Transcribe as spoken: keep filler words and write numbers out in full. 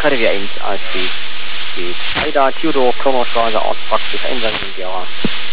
Kare wir eins als die die Haida Theodor Kronoswager aus Praxis Eingang in Gera.